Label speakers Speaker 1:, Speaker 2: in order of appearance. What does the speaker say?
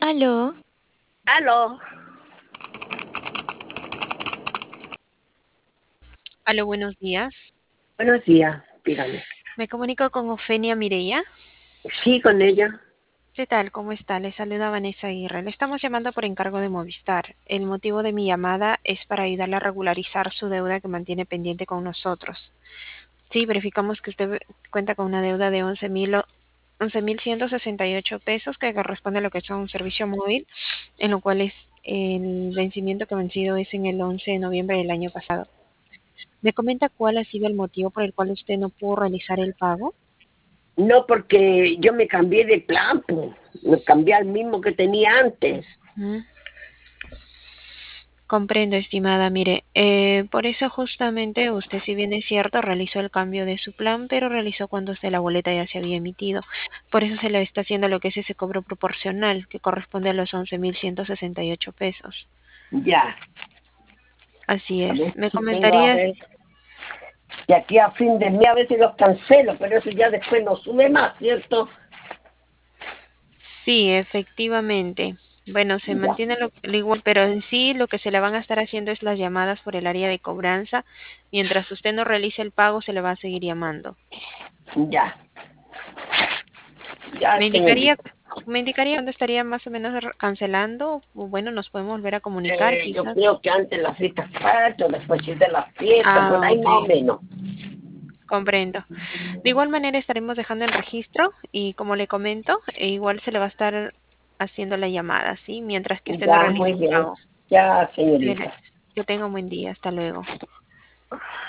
Speaker 1: Aló,
Speaker 2: Aló,
Speaker 1: aló, buenos días.
Speaker 2: buenos días, dígame.
Speaker 1: Me comunico con Ofenia Mireya.
Speaker 2: Sí, con ella.
Speaker 1: ¿Qué tal? ¿Cómo está? Le saluda Vanessa Aguirre. Le estamos llamando por encargo de Movistar. El motivo de mi llamada es para ayudarle a regularizar su deuda que mantiene pendiente con nosotros. Sí, verificamos que usted cuenta con una deuda de 11.168 pesos que corresponde a lo que es un servicio móvil, en lo cual es el vencimiento que ha vencido es en el 11 de noviembre del año pasado. ¿Me comenta cuál ha sido el motivo por el cual usted no pudo realizar el pago?
Speaker 2: No, porque yo me cambié de plan, pues. Me cambié al mismo que tenía antes.
Speaker 1: Mm, Comprendo, estimada. Mire, por eso justamente usted, si bien es cierto, realizó el cambio de su plan, pero realizó cuando usted la boleta ya se había emitido. Por eso se le está haciendo lo que es ese cobro proporcional, que corresponde a los 11.168 pesos.
Speaker 2: Ya,
Speaker 1: Así
Speaker 2: a
Speaker 1: es.
Speaker 2: ver
Speaker 1: ¿Me
Speaker 2: si tengo, a
Speaker 1: comentarías?
Speaker 2: ver. Y aquí a fin de mes a veces los cancelo, pero eso ya después no sube más, ¿cierto?
Speaker 1: Sí, efectivamente. Bueno, se
Speaker 2: Ya,
Speaker 1: mantiene lo igual, pero en sí lo que se le van a estar haciendo es las llamadas por el área de cobranza. Mientras usted no realice el pago, se le va a seguir llamando.
Speaker 2: ya, ya,
Speaker 1: ¿Me indicaría,
Speaker 2: señorita.
Speaker 1: me indicaría cuándo estaría más o menos cancelando? O bueno, nos podemos volver a comunicar,
Speaker 2: Yo
Speaker 1: quizás.
Speaker 2: creo que antes las fiestas patrias, después de las fiestas, por
Speaker 1: Ah,
Speaker 2: ahí
Speaker 1: ok,
Speaker 2: más o menos.
Speaker 1: comprendo. De igual manera estaremos dejando el registro y como le comento, igual se le va a estar haciendo la llamada, ¿sí? Mientras que usted no
Speaker 2: Ya,
Speaker 1: realice
Speaker 2: muy
Speaker 1: el
Speaker 2: bien.
Speaker 1: pago.
Speaker 2: Ya,
Speaker 1: Que
Speaker 2: señorita.
Speaker 1: que tenga un buen día. Hasta luego.